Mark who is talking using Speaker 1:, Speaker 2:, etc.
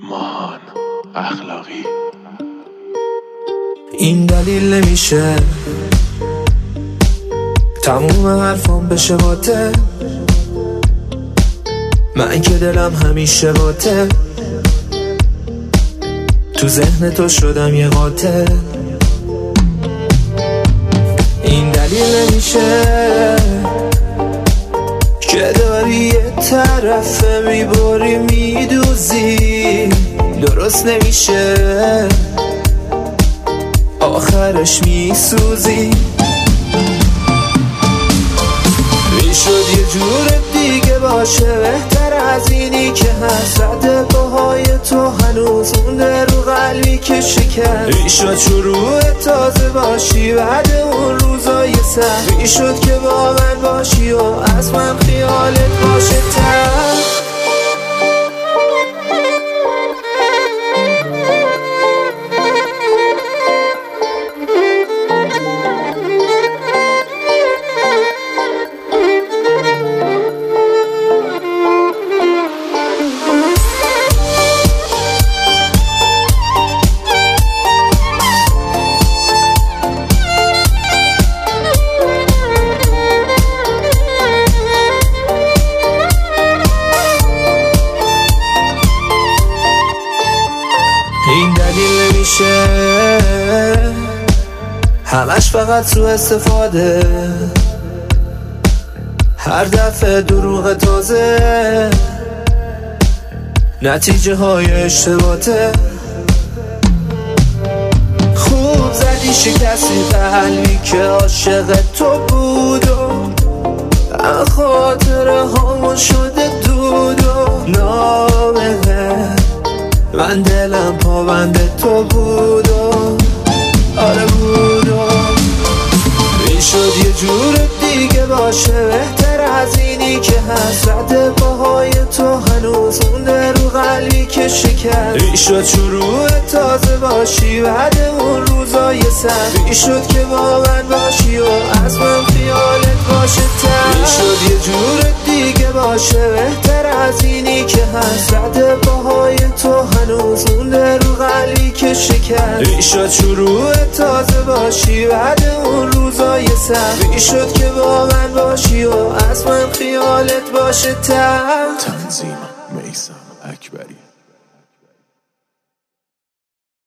Speaker 1: ماهان اخلاقی.
Speaker 2: این دلیل نمیشه تموم حرفام بشه باته، من که دلم همیشه باته، تو ذهن تو شدم یه قاتل. این دلیل نمیشه که داری یه طرفه میبری میدوزی، درست نمیشه آخرش میسوزی. میشد یه جور دیگه باشه بهتر از اینی که حسرت پاهای تو هنوز مونده رو قلبی که شکن. میشد شروع تازه باشی بعد اون روزای سخت، میشد که با من باشی و از من خیالت باشه تر. این دلیل نمیشه همش فقط سوء استفاده، هر دفعه دروغ تازه نتیجه های اشتباهه. خوب زدی شکستی قلبی که عاشق تو بود و خاطره هامون شده دود و نامه من دلم پابند تو بود و آره بود و میشد یه جور دیگه باشه بهتر از اینی که حسرت پاهای تو هنوز مونده رو قلبی که شکن. میشد شروع تازه باشی بعد اون روزای سخت، میشد که با من باشی و از من خیالت باشه تر. میشد یه جور دیگه باشه بهتر از اینی که حسرت پاهای تو هنوز مونده رو قلبی که شکن. میشد شروع تازه باشی بعد اون روزای سخت، میشد که با من باشی و از من خیالت باشه تر.
Speaker 1: تنظیم